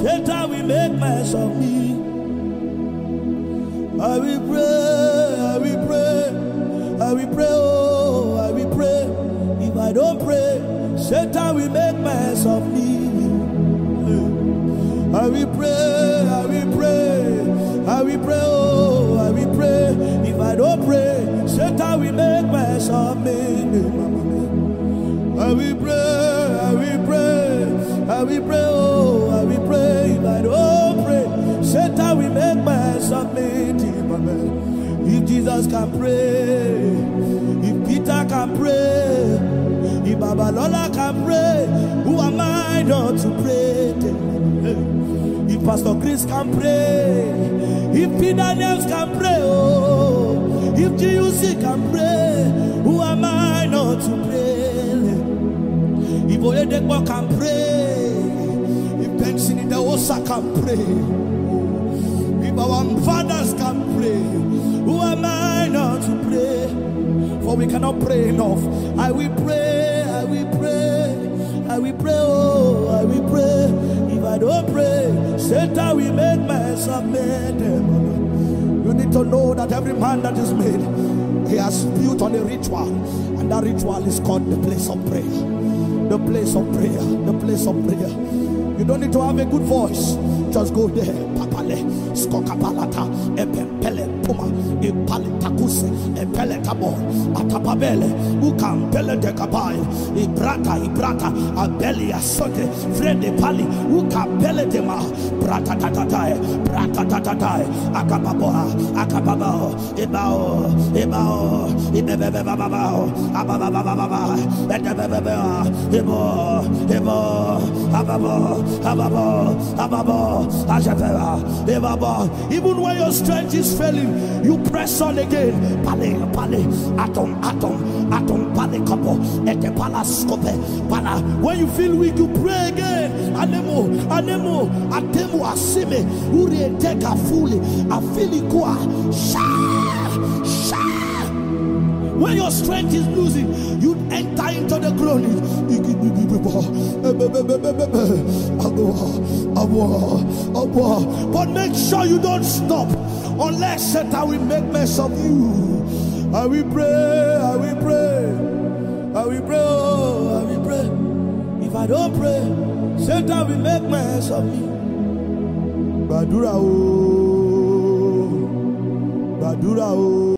Satan will make mess of me. I will pray, I will pray, I will pray, oh, I will pray. If I don't pray, Satan will make mess of me. I will pray, I will pray, I will pray, oh, I will pray. If I don't pray, Satan will make mess of me. I will pray, I will pray, I will pray, oh, I will pray. If I don't pray, Satan will make mess of me. If Jesus can pray, if Peter can pray, if Babalola can pray, who am I not to pray? If Pastor Chris can pray, if Peter Names can pray, oh, if GUC can pray, who am I not to pray? If Oyedekbo can pray, if Benson the Osa can pray, if our fathers can pray, who am I not to pray? For we cannot pray enough. I will pray, I will pray, I will pray, oh, I will pray. If I don't pray, Satan will make mess of me. You need to know that every man that is made, he has built on a ritual, and that ritual is called the place of prayer. The place of prayer, the place of prayer. You don't need to have a good voice. Just go there. Papale, skokapalata, epempele puma, ipalitakuse, epeletabo, atapabele, ukampele de kabai, ibrata, abelia sote, frede pali, ukampele de ma, brata tatatai, akababoa, ibao, ibebebebabao, abababababa, ababo, even when your strength is failing, you press on again. Pale, atom, pale couple, ete palascope, pala. When you feel weak, you pray again. Anemo, atemo asime, uri teka fully, afili kwa, when your strength is losing, you enter into the groaning. But make sure you don't stop unless Satan will make mess of you. I will pray, I will pray, I will pray, oh, I will pray. If I don't pray, Satan will make mess of me. Badura, oh, Badura, oh.